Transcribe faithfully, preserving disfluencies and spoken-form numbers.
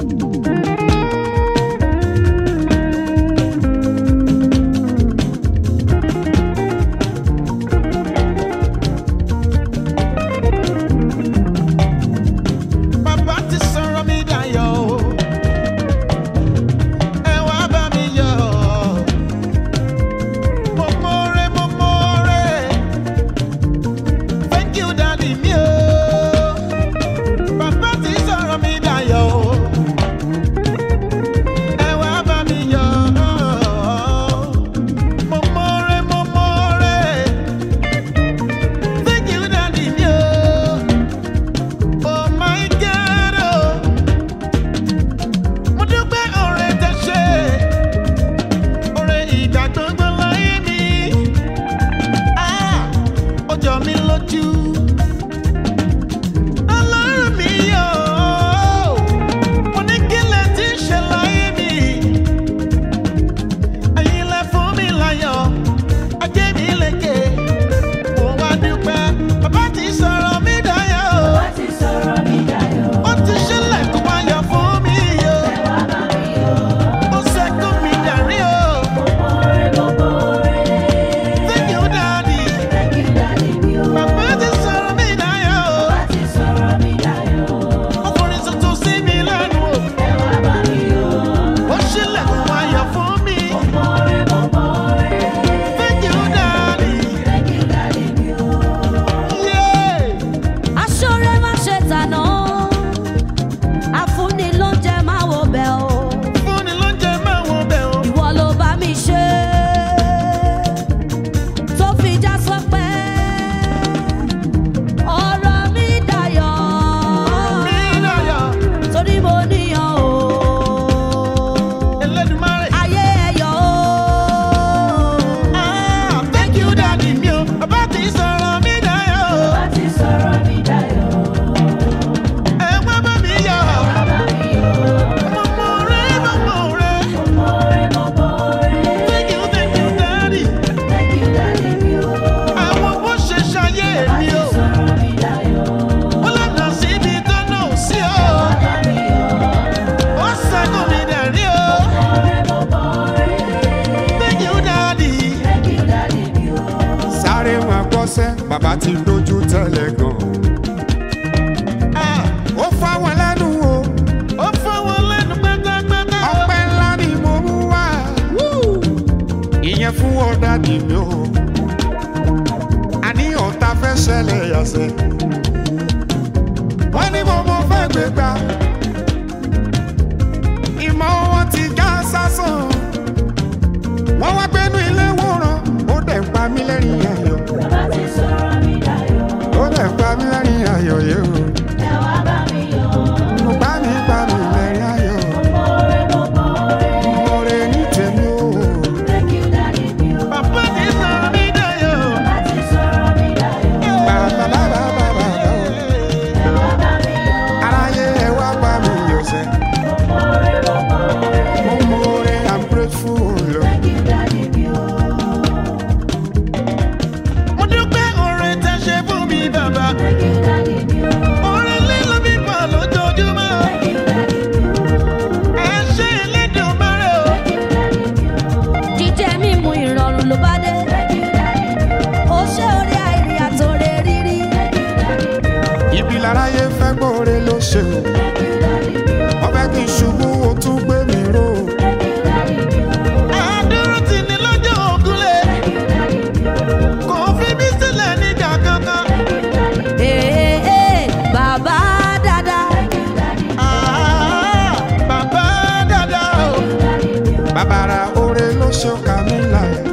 bàbá ti lójú tẹ́lẹ̀ gan. Ó fáwọn lẹ́nu o, ó fáwọn lẹ́nu pátápátá. Ọpẹ́ ńlá ni mo mú wá, ìyẹn fún ọ̀dà dì mí o. Àní ọ̀tá fẹ́ ṣẹlẹ̀ yàsẹ̀, wọ́n ní mo mọ fẹ́ gbé gbà. Ìmọ̀ wọn ti já sásán, wọ́n wá gbénú ilé wòran, ó dẹ̀ pa mí lẹ́rìn ayọ̀. Bàbá ti sọ̀rọ̀ mi dayọ̀, Ó dẹ̀ pa mí lẹ́rìn ayọ̀ yẹ̀ o. ẹ wá bá mi yọ̀. Mo pa mí pa mí lẹ́rìn ayọ̀. Mo mọ̀ọ́rẹ́ mo mọ̀ọ́rẹ́, Mo rè ní tèmi o. thank you daddy mi o. Bàbá ti sọ̀rọ̀ mi dayọ̀. Bàbá ti sọ̀rọ̀ mi dayọ̀, Bàbá bàbá bàbá o. ẹ wá bá mi yọ̀. Aráyé ẹ wá bá mi yọ̀ sẹ́. Mo mọ̀ọ́rẹ́ mo mọ̀ọ́rẹ́, Mo mọ̀ọ́rẹ́, I'm grateful Lord. thank you daddy mi o. Mo dúpẹ́ oore tẹ́ ṣe fún mi bàbá. Thank you daddy mi o. Oore lílo mi pọ̀ lójoojúmọ́. Thank you daddy mi o. Ẹ ṣé Elédùmarè o. Thank you daddy mi o. jíjẹ mímu ìrọ̀rùn ló bá dé. Thank you daddy mi o. ó ṣe orí àìrí àtòrè rírí. Thank you daddy mi o. Ibi láráyé fẹ́ gbóore ló ṣe o. Thank you daddy mi o. Wọ́n fẹ́ kí n ṣubú o tún gbé mi ró. Thank you daddy mi o. Àdúró tì ní lọ́jọ́ ògúnlẹ̀. Thank you daddy mi o. Kò fi mí sílẹ̀ nígbà kankan. Thank you daddy mi o. Ee, ee, bàbá dada. Thank you daddy mi o. Ah, bàbá dada o. Bàbàrà oore ló ṣe ó kà mí láyà.